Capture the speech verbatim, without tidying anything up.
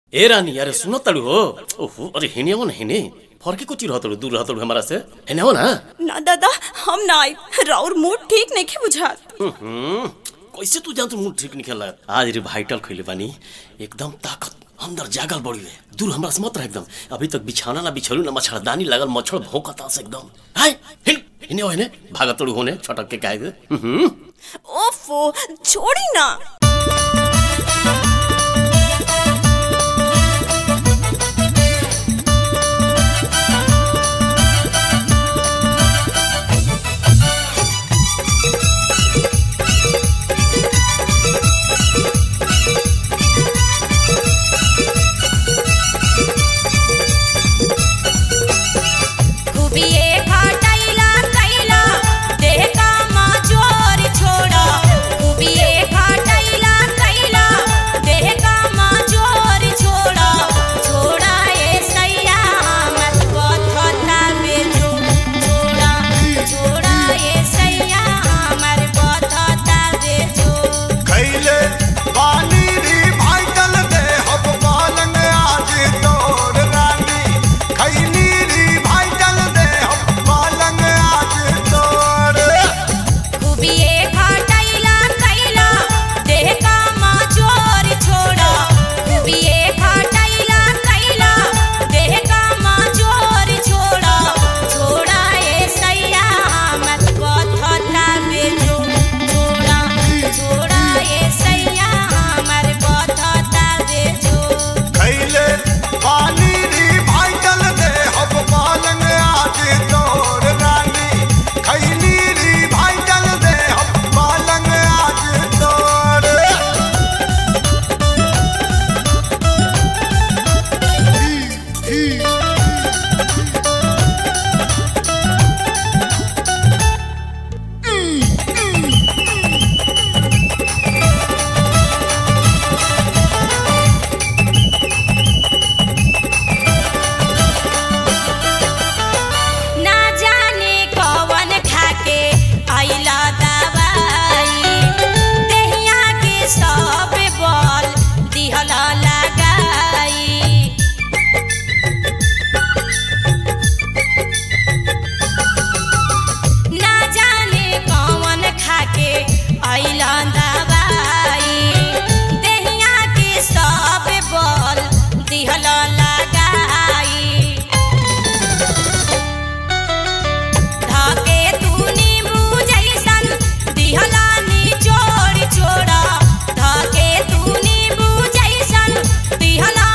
ए रानी यार सुनो तड़ू हो। ओहो अरे हेने हो ना हेने फरके को चिर हतड़ू दूर हतड़ू हमारा से हेने हो ना। ना दादा हम ना आई राउर मूड ठीक नहीं के बुझात। हम्म कैसे तू जान तू मूड ठीक नहीं खेला आज रे वाइटल खइले बानी एकदम ताकत अंदर जागल बड़ी है दूर हमरा से मत रह एकदम अभी तक बिछाना ना बिछलू ना मच्छरदानी लागल मच्छर भौंकता से एकदम हाय हिल हेने हो हेने भागत तड़ू होने छटक के काहे दे। हम्म ओफो छोड़ी ना। छोड़ा धाके तू नींबू जैसन दिहला